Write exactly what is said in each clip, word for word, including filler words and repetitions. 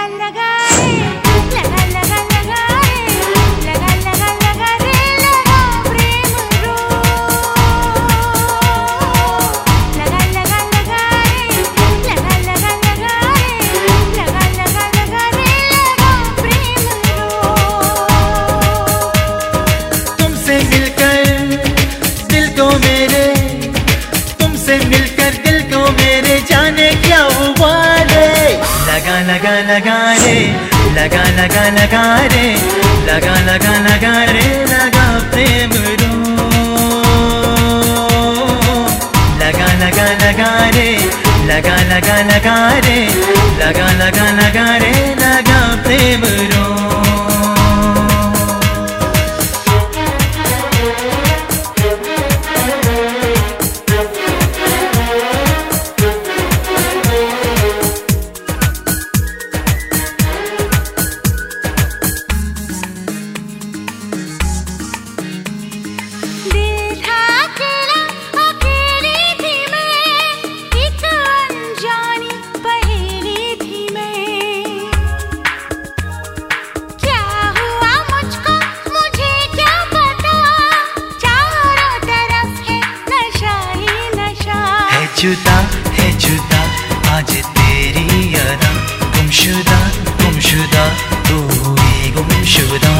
लगा लगा रे, लगा लगा लगा रे, लगा लगा लगा रे, लगा प्रेम रो। लगा लगा लगा रे, लगा लगा लगा रे, लगा लगा लगा रे, लगा प्रेम रो। तुमसे मिलकर दिल को मेरे, तुमसे मिलकर दिल को मेरे जाने क्या हुआ रे। लगा लगा लगा रे, लगा लगा लगा रे, लगा लगा लगा रे, लगा प्रेम रो। लगा लगा लगा रे, लगा लगा लगा रे, लगा लगा लगा रे, लगा प्रेम रो। जुदा है जुदा आज तेरी अदा, गुमशुदा गुमशुदा तू ही गुमशुदा।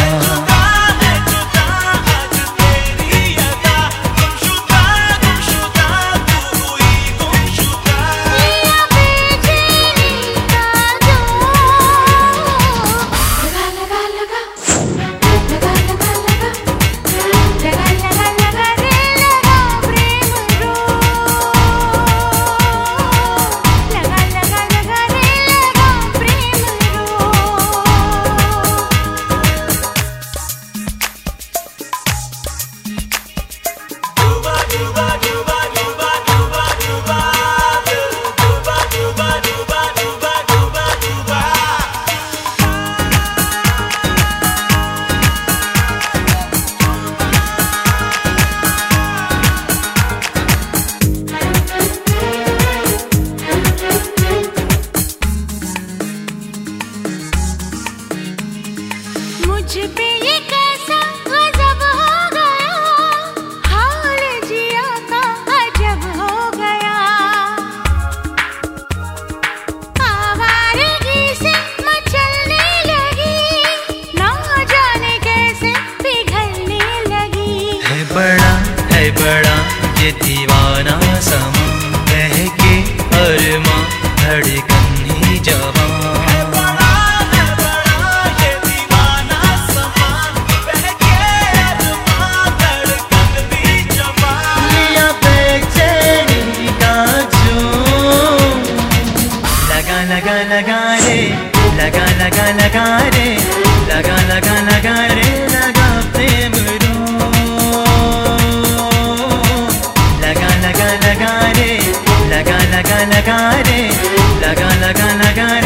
मुझ पे ये कैसा गजब हो गया, हाल जिया का अजब हो गया। आवारगी से मचलने लगी, ना जाने कैसे पिघलने लगी। है बड़ा है बड़ा ये दीवाना समा, बहके अरमां धड़कन ही जवां। लगा लगा रे, लगा लगा लगा रे, लगा लगा लगा रे, लगा प्रेम रो। लगा लगा लगा रे, लगा लगा लगा रे, लगा लगा लगा